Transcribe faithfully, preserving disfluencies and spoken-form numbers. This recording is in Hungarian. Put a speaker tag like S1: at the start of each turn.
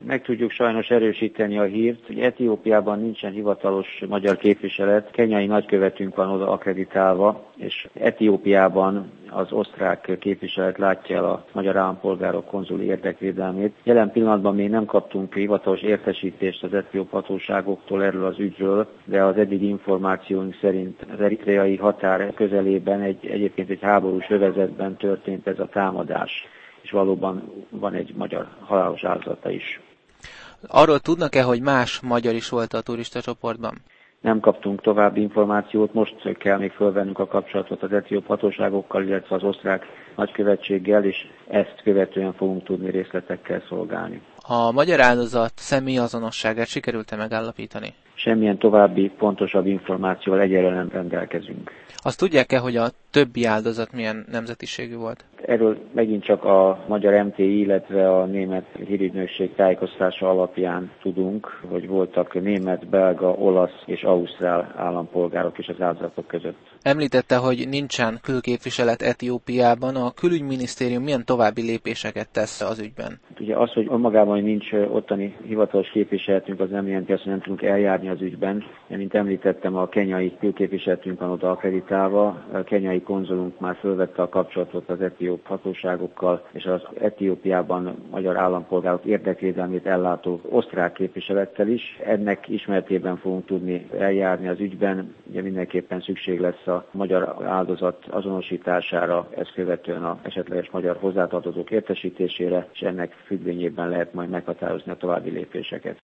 S1: Meg tudjuk sajnos erősíteni a hírt, hogy Etiópiában nincsen hivatalos magyar képviselet, kenyai nagykövetünk van oda akreditálva, és Etiópiában az osztrák képviselet látja el a magyar állampolgárok konzuli érdekvédelmét. Jelen pillanatban még nem kaptunk hivatalos értesítést az etióp hatóságoktól erről az ügyről, de az eddigi információink szerint az eritreai határ közelében egy, egyébként egy háborús övezetben történt ez a támadás, és valóban van egy magyar halálos áldozata is.
S2: Arról tudnak-e, hogy más magyar is volt a turista csoportban?
S1: Nem kaptunk további információt, most kell még fölvennünk a kapcsolatot az etióp hatóságokkal, illetve az osztrák nagykövetséggel, és ezt követően fogunk tudni részletekkel szolgálni.
S2: A magyar áldozat személyazonosságát sikerült-e megállapítani?
S1: Semmilyen további, pontosabb információval egyelőre nem rendelkezünk.
S2: Azt tudják-e, hogy a többi áldozat milyen nemzetiségű volt?
S1: Erről megint csak a magyar em té i, illetve a német hírügynökség tájékoztatása alapján tudunk, hogy voltak német, belga, olasz és ausztrál állampolgárok is az áldozatok között.
S2: Említette, hogy nincsen külképviselet Etiópiában. A külügyminisztérium milyen további lépéseket tesz az ügyben?
S1: Ugye az, hogy önmagában hogy nincs ottani hivatalos képviseletünk, az nem jelenti azt, hogy nem tudunk eljárni az ügyben. Mint említettem, a kenyai külképviseletünk van oda akreditálva, a kenyai konzulunk már fölvette a kapcsolatot az etióp hatóságokkal, és az Etiópiában magyar állampolgárok érdekvédelmét ellátó osztrák képviselettel is. Ennek ismeretében fogunk tudni eljárni az ügyben. Ugye mindenképpen szükség lesz a magyar áldozat azonosítására, ezt követően az esetleges magyar hozzátartozók értesítésére, és ennek függvényében lehet majd meghatározni a további lépéseket.